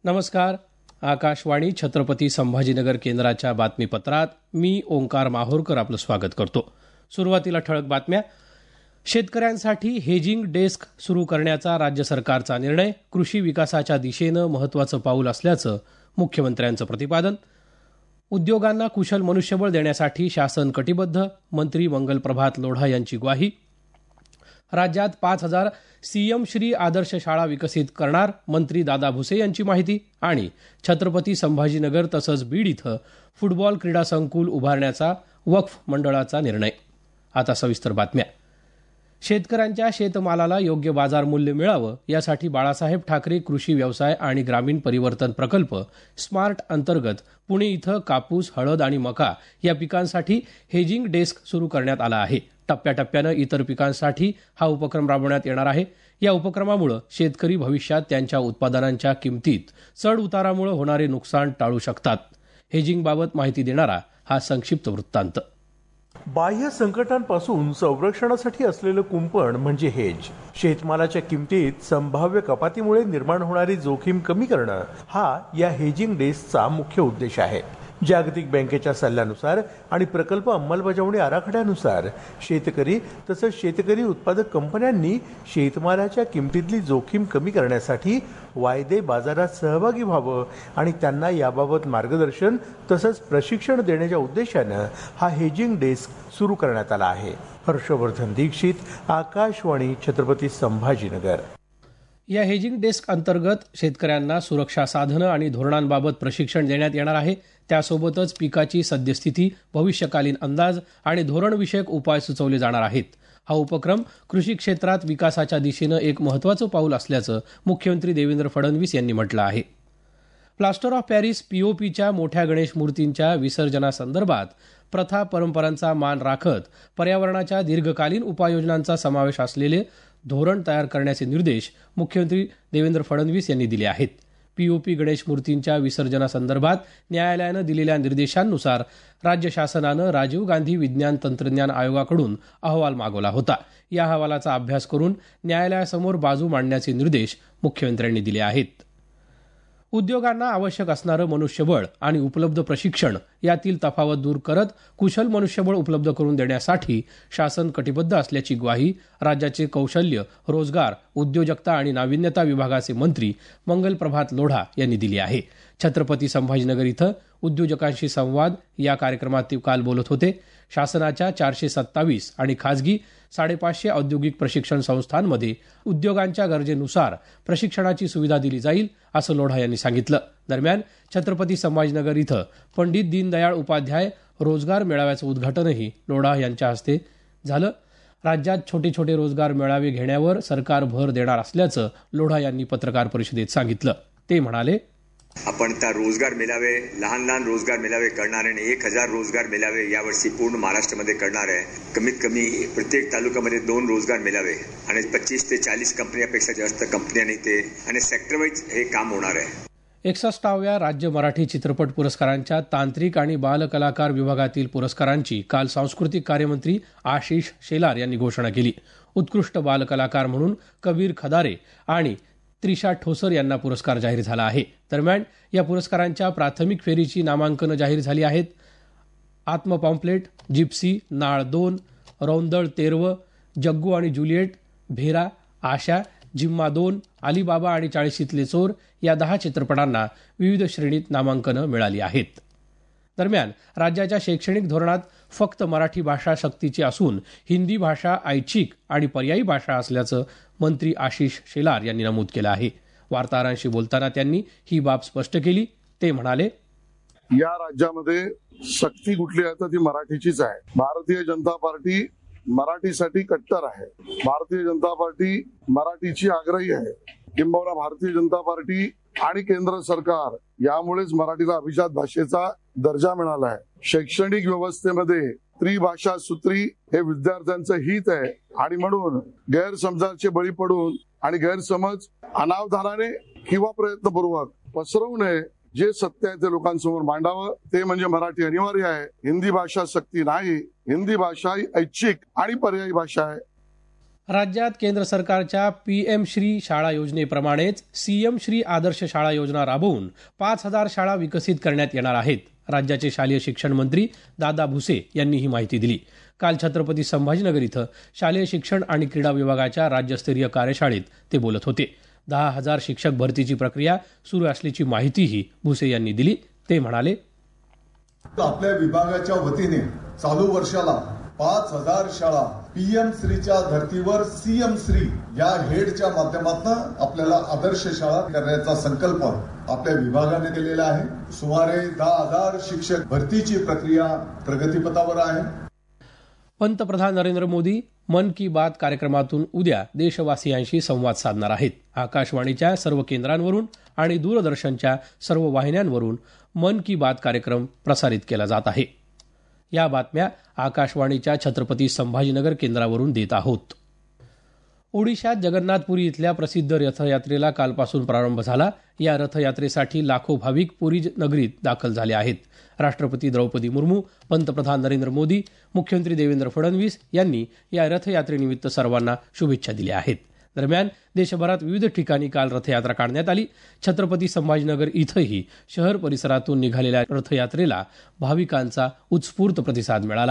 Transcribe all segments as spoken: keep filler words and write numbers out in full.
नमस्कार. आकाशवाणी छत्रपती संभाजीनगर केंद्राच्या बातमीपत्रात मी ओंकार माहोरकर आपलं स्वागत करतो. सुरुवातीला ठळक बातम्या. शेतकऱ्यांसाठी हेजिंग डेस्क सुरू करण्याचा राज्य सरकारचा निर्णय कृषी विकासाच्या दिशेनं महत्त्वाचं पाऊल असल्याचं मुख्यमंत्र्यांचं प्रतिपादन. उद्योगांना कुशल मनुष्यबळ देण्यासाठी शासन कटिबद्ध, मंत्री मंगल प्रभात लोढा यांची ग्वाही. राज्यात पाच हजार सीएम श्री आदर्श शाळा विकसित करणार, मंत्री दादा भुसे यांची माहिती. आणि छत्रपती संभाजीनगर तसंच बीड इथं फुटबॉल क्रीडा संकुल उभारण्याचा वक्फ मंडळाचा निर्णय. आता सविस्तर बातम्या. शेतकऱ्यांच्या शेतमालाला योग्य बाजार मूल्य मिळावं यासाठी बाळासाहेब ठाकरे कृषी व्यवसाय आणि ग्रामीण परिवर्तन प्रकल्प स्मार्ट अंतर्गत पुणे इथं कापूस, हळद आणि मका या पिकांसाठी हेजिंग डेस्क सुरू करण्यात आला आहे. टप्प्याटप्प्यानं इतर पिकांसाठी हा उपक्रम राबवण्यात येणार आहे. या उपक्रमामुळे शेतकरी भविष्यात त्यांच्या उत्पादनांच्या किमतीत चढ उतारामुळे होणारे नुकसान टाळू शकतात. हेजिंगबाबत माहिती देणारा हा संक्षिप्त वृत्तांत. बाह्य संकटांपासून संरक्षणासाठी असलेलं कुंपण म्हणजे हेज. शेतमालाच्या किमतीत संभाव्य कपातीमुळे निर्माण होणारी जोखीम कमी करणं हा या हेजिंग डेस्कचा मुख्य उद्देश आहे. जागतिक बँकेच्या सल्ल्यानुसार आणि प्रकल्प अंमलबजावणी आराखड्यानुसार शेतकरी तसंच शेतकरी उत्पादक कंपन्यांनी शेतमालाच्या किमतीतली जोखीम कमी करण्यासाठी वायदे बाजारात सहभागी व्हावं आणि त्यांना याबाबत मार्गदर्शन तसंच प्रशिक्षण देण्याच्या उद्देशानं हा हेजिंग डेस्क सुरू करण्यात आला आहे. हर्षवर्धन दीक्षित, आकाशवाणी, छत्रपती संभाजीनगर. या हेजिंग डेस्क अंतर्गत शेतकऱ्यांना सुरक्षा साधनं आणि धोरणांबाबत प्रशिक्षण देण्यात येणार आहे. त्यासोबतच पिकाची सद्यस्थिती, भविष्यकालीन अंदाज आणि धोरणविषयक उपाय सुचवले जाणार आहेत. हा उपक्रम कृषी क्षेत्रात विकासाच्या दिशेनं एक महत्त्वाचं पाऊल असल्याचं मुख्यमंत्री देवेंद्र फडणवीस यांनी म्हटलं आहे. प्लास्टर ऑफ पॅरिस पीओपीच्या मोठ्या गणेश मूर्तींच्या विसर्जनासंदर्भात प्रथा परंपरांचा मान राखत पर्यावरणाच्या दीर्घकालीन उपाययोजनांचा समावेश असलेले धोरण तयार करण्याचे निर्देश मुख्यमंत्री देवेंद्र फडणवीस यांनी दिले आहेत. पीओपी गणेश मूर्तींच्या विसर्जनासंदर्भात न्यायालयानं दिलेल्या निर्देशांनुसार राज्य शासनानं राजीव गांधी विज्ञान तंत्रज्ञान आयोगाकडून अहवाल मागवला होता. या अहवालाचा अभ्यास करून न्यायालयासमोर बाजू मांडण्याचे निर्देश मुख्यमंत्र्यांनी दिले आहेत. उद्योगांना आवश्यक असणारं मनुष्यबळ आणि उपलब्ध प्रशिक्षण यातील तफावत दूर करत कुशल मनुष्यबळ उपलब्ध करून देण्यासाठी शासन कटिबद्ध असल्याची ग्वाही राज्याचे कौशल्य, रोजगार, उद्योजकता आणि नाविन्यता विभागाचे मंत्री मंगल प्रभात लोढा यांनी दिली आहे. छत्रपती संभाजीनगर इथं उद्योजकांशी संवाद या कार्यक्रमात ते काल बोलत होते. शासनाच्या चारशे सत्तावीस आणि खाजगी साडेपाचशे औद्योगिक प्रशिक्षण संस्थांमध्ये उद्योगांच्या गरजेनुसार प्रशिक्षणाची सुविधा दिली जाईल असं लोढा यांनी सांगितलं. दरम्यान छत्रपती संभाजीनगर इथं पंडित दीनदयाळ उपाध्याय रोजगार मेळाव्याचं उद्घाटनही लोढा यांच्या हस्ते झालं. राज्यात छोटे छोटे रोजगार मेळावे घेण्यावर सरकार भर देणार असल्याचं लोढा यांनी पत्रकार परिषदेत सांगितलं. ते म्हणाले, आपण त्या रोजगार मेळावे, लहान लहान रोजगार मेळावे करणार आणि एक हजार रोजगार मेळावे यावर्षी पूर्ण महाराष्ट्रामध्ये करणार आहे. कमीत कमी प्रत्येक तालुक्यामध्ये दोन रोजगार मेळावे आणि पच्चीस ते चाळीस कंपन्यापेक्षा जास्त कंपन्यांनी ते आणि सेक्टर वाईज हे काम होणार आहे. एकसष्टाव्या राज्य मराठी चित्रपट पुरस्कारांच्या तांत्रिक आणि बालकलाकार विभागातील पुरस्कारांची काल सांस्कृतिक कार्यमंत्री आशिष शेलार यांनी घोषणा केली. उत्कृष्ट बालकलाकार म्हणून कबीर खदारे आणि त्रिशा ठोसर यांना पुरस्कार जाहीर झाला आहे. दरम्यान या पुरस्कारांच्या प्राथमिक फेरीची नामांकनं जाहीर झाली आहेत. आत्मपॉम्पलेट, जिप्सी, नाळ दोन, रौंदळ तेरवं, जग्गू आणि जुलिएट, भेरा, आशा, जिम्मा दोन, अलिबाबा आणि चाळीशीतले चोर या दहा चित्रपटांना विविध श्रेणीत नामांकनं मिळाली आहेत. दरम्यान राज्याच्या शैक्षणिक धोरणात फक्त मराठी भाषा सक्तीची असून हिंदी भाषा ऐच्छिक आणि पर्यायी भाषा असल्याचं मंत्री आशिष शेलार यांनी नमूद केलं आहे. वार्ताहरांशी बोलताना त्यांनी ही बाब स्पष्ट केली. ते म्हणाले, या राज्यामध्ये सक्ती कुठली आहे तर ती मराठीचीच आहे. भारतीय जनता पार्टी मराठीसाठी कट्टर आहे. भारतीय जनता पार्टी मराठीची आग्रही आहे. किंबहुना भारतीय जनता पार्टी आणि केंद्र सरकार यामुळेच मराठीला अभिजात भाषेचा दर्जा मिळाला आहे. शैक्षणिक व्यवस्थेमध्ये त्रिभाषा सूत्री हे विद्यार्थ्यांचं हित आहे आणि म्हणून गैरसमजाचे बळी पडून आणि गैरसमज अनावधानाने किंवा प्रयत्नपूर्वक पसरवू नये. जे सत्य आहे ते लोकांसमोर मांडावं. ते म्हणजे मराठी अनिवार्य आहे. हिंदी भाषा सक्ती नाही. हिंदी भाषा ही ऐच्छिक आणि पर्यायी भाषा आहे. राज्यात केंद्र सरकारच्या पीएम श्री शाळा योजनेप्रमाणेच सीएम श्री आदर्श शाळा योजना राबवून पाच हजार शाळा विकसित करण्यात येणार आहेत. राज्याचे शालेय शिक्षण मंत्री दादा भुसे यांनी ही माहिती दिली. काल छत्रपती संभाजीनगर इथं शालेय शिक्षण आणि क्रीडा विभागाच्या राज्यस्तरीय कार्यशाळेत ते बोलत होते. दहा हजार शिक्षक भरतीची प्रक्रिया सुरू असल्याची माहितीही भुसे यांनी दिली. ते म्हणाले, आपल्या विभागाच्या वतीने चालू वर्षाला पाच हजार शाळा पीएम श्रीच्या धर्तीवर सीएम श्री या हेडच्या माध्यमातून आपल्याला आदर्श शाळा करण्याचा संकल्प आपल्या विभागाने केलेला आहे. सुमारे दहा हजार शिक्षक भरतीची प्रक्रिया प्रगतीपथावर आहे. पंतप्रधान नरेंद्र मोदी मन की बात कार्यक्रमातून उद्या देशवासियांशी संवाद साधणार आहेत. आकाशवाणीच्या सर्व केंद्रांवरून आणि दूरदर्शनच्या सर्व वाहिन्यांवरून मन की बात कार्यक्रम प्रसारित केला जात आहे. या बातम्या आकाशवाणीच्या छत्रपती संभाजीनगर केंद्रावरून देत आहोत. ओडिशात जगन्नाथपुरी इथल्या प्रसिद्ध रथयात्रेला कालपासून प्रारंभ झाला. या रथयात्रेसाठी लाखो भाविक पुरी नगरीत दाखल झाले आहेत. राष्ट्रपती द्रौपदी मुर्मू, पंतप्रधान नरेंद्र मोदी, मुख्यमंत्री देवेंद्र फडणवीस यांनी या रथयात्रेनिमित्त सर्वांना शुभेच्छा दिल्या आहेत. दरम्यान देशभरात विविध ठिकाणी काल रथयात्रा काढण्यात आली. छत्रपती संभाजीनगर इथंही शहर परिसरातून निघालेल्या रथयात्रेला भाविकांचा उत्स्फूर्त प्रतिसाद मिळाला.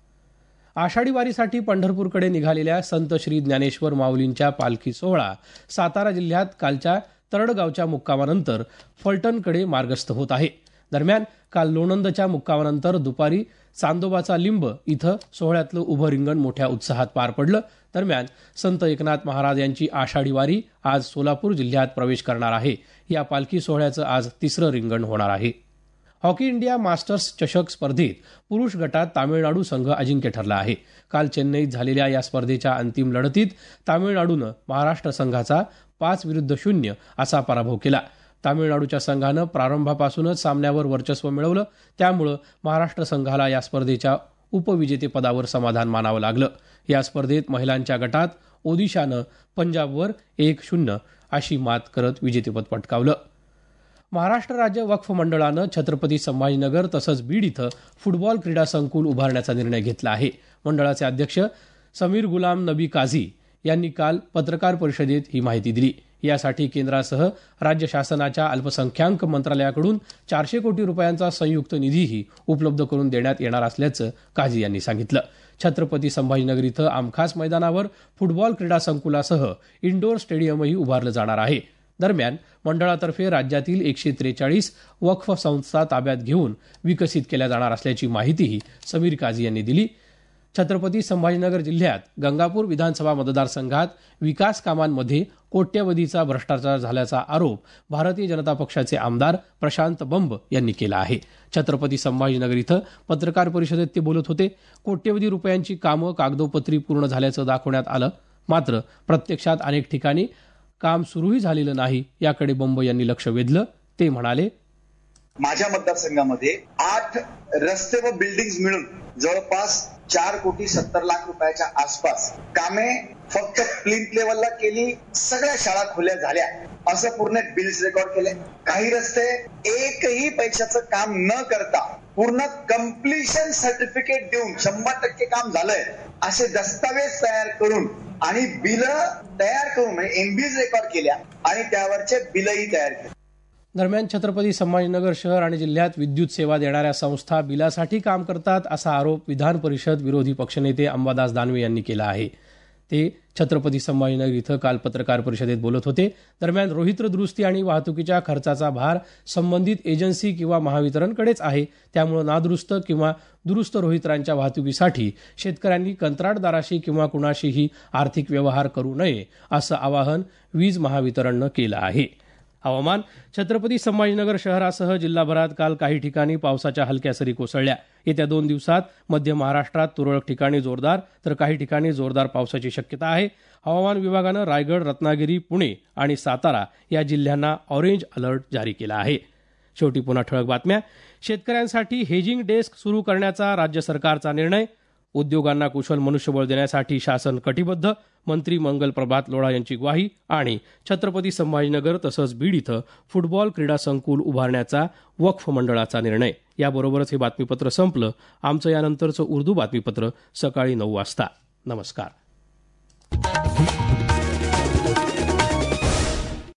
आषाढी वारीसाठी पंढरपूरकडे निघालेल्या संत श्री ज्ञानेश्वर माऊलींच्या पालखी सोहळा सातारा जिल्ह्यात कालच्या तरडगावच्या मुक्कामानंतर फलटणकडे मार्गस्थ होत आहे. दरम्यान काल लोणंदच्या मुक्कामानंतर दुपारी चांदोबाचा लिंब इथं सोहळ्यातलं उभं रिंगण मोठ्या उत्साहात पार पडलं. दरम्यान संत एकनाथ महाराज यांची आषाढी वारी आज सोलापूर जिल्ह्यात प्रवेश करणार आहे. या पालखी सोहळ्याचं आज तिसरं रिंगण होणार आहे. हॉकी इंडिया मास्टर्स चषक स्पर्धेत पुरुष गटात तामिळनाडू संघ अजिंक्य ठरला आहे. काल चेन्नईत झालेल्या या स्पर्धेच्या अंतिम लढतीत तामिळनाडूनं महाराष्ट्र संघाचा पाच विरुद्ध शून्य असा पराभव केला. तामिळनाडूच्या संघानं प्रारंभापासूनच सामन्यावर वर्चस्व मिळवलं. त्यामुळे महाराष्ट्र संघाला या स्पर्धेच्या उपविजेतेपदावर समाधान मानावं लागलं. या स्पर्धेत महिलांच्या गटात ओदिशानं पंजाबवर एक शून्य अशी मात करत विजेतेपद पटकावलं. महाराष्ट्र राज्य वक्फ मंडळानं छत्रपती संभाजीनगर तसंच बीड इथं फुटबॉल क्रीडा संकुल उभारण्याचा निर्णय घेतला आहे. मंडळाचे अध्यक्ष समीर गुलाम नबी काझी यांनी काल पत्रकार परिषदेत ही माहिती दिली. यासाठी केंद्रासह राज्य शासनाच्या अल्पसंख्याक मंत्रालयाकडून चारशे कोटी रुपयांचा संयुक्त निधीही उपलब्ध करून देण्यात येणार असल्याचं काझी यांनी सांगितलं. छत्रपती संभाजीनगर इथं आमखास मैदानावर फुटबॉल क्रीडा संकुलासह इंडोर स्टेडियमही उभारलं जाणार आहे. दरम्यान मंडळातर्फे राज्यातील एकशे त्रेचाळीस वक्फ संस्था ताब्यात घेऊन विकसित केल्या जाणार असल्याची माहितीही समीर काझी यांनी दिली. छत्रपती संभाजीनगर जिल्ह्यात गंगापूर विधानसभा मतदारसंघात विकास कामांमध्ये कोट्यवधीचा भ्रष्टाचार झाल्याचा आरोप भारतीय जनता पक्षाचे आमदार प्रशांत बंब यांनी केला आहे. छत्रपती संभाजीनगर इथं पत्रकार परिषदेत ते बोलत होते. कोट्यवधी रुपयांची कामं कागदोपत्री पूर्ण झाल्याचं दाखवण्यात आलं, मात्र प्रत्यक्षात अनेक ठिकाणी काम सुरूही झालेलं नाही, याकडे बंब यांनी लक्ष वेधलं. ते म्हणाले, माझ्या मतदारसंघामध्ये आठ रस्ते व बिल्डिंग्स मिळून जवळपास चार कोटी सत्तर लाख रुपयाच्या आसपास कामे फक्त प्लिंथ लेवलला केली. सगळ्या शाळा खुल्या झाल्या असं पूर्ण बिल्स रेकॉर्ड केले. काही रस्ते एकही पैशाचं काम न करता पूर्ण कम्प्लिशन सर्टिफिकेट देऊन शंभर टक्के काम झालंय असे दस्तावेज तयार करून आणि बिल तयार करून म्हणजे एमबीज रेकॉर्ड केल्या आणि त्यावरचे बिलही तयार केले. दरम्यान छत्रपती संभाजीनगर शहर आणि जिल्ह्यात विद्युत सेवा देणाऱ्या संस्था बिलासाठी काम करतात असा आरोप विधान परिषद विरोधी पक्षनेते अंबादास दानवे यांनी केला आहे. ते छत्रपती संभाजीनगर इथं काल पत्रकार परिषदेत बोलत होते. दरम्यान रोहित्र दुरुस्ती आणि वाहतुकीच्या खर्चाचा भार संबंधित एजन्सी किंवा महावितरणकडेच आहे. त्यामुळे नादुरुस्त किंवा दुरुस्त रोहित्रांच्या वाहतुकीसाठी शेतकऱ्यांनी कंत्राटदाराशी किंवा कुणाशीही आर्थिक व्यवहार करू नये असं आवाहन वीज महावितरणनं केलं आहे. हवामान. छत्रपती संभाजीनगर शहरासह जिल्हाभरात काल काही ठिकाणी पावसाच्या हलक्या सरी कोसळल्या. येत्या दोन दिवसात मध्य महाराष्ट्रात तुरळक ठिकाणी जोरदार तर काही ठिकाणी जोरदार पावसाची शक्यता आहे. हवामान विभागानं रायगड, रत्नागिरी, पुणे आणि सातारा या जिल्ह्यांना ऑरेंज अलर्ट जारी केला आहे. शेवटी पुन्हा ठळक बातम्या. शेतकऱ्यांसाठी हेजिंग डेस्क सुरू करण्याचा राज्य सरकारचा निर्णय. उद्योगांना कुशल मनुष्यबळ देण्यासाठी शासन कटिबद्ध. मंत्री मंगल प्रभात लोढा यांची ग्वाही. आणि छत्रपती संभाजीनगर तसंच बीड इथं फुटबॉल क्रीडा संकुल उभारण्याचा वक्फ मंडळाचा निर्णय. याबरोबरच हे बातमीपत्र संपलं. आमचं यानंतरचं उर्दू बातमीपत्र सकाळी नऊ वाजता. नमस्कार.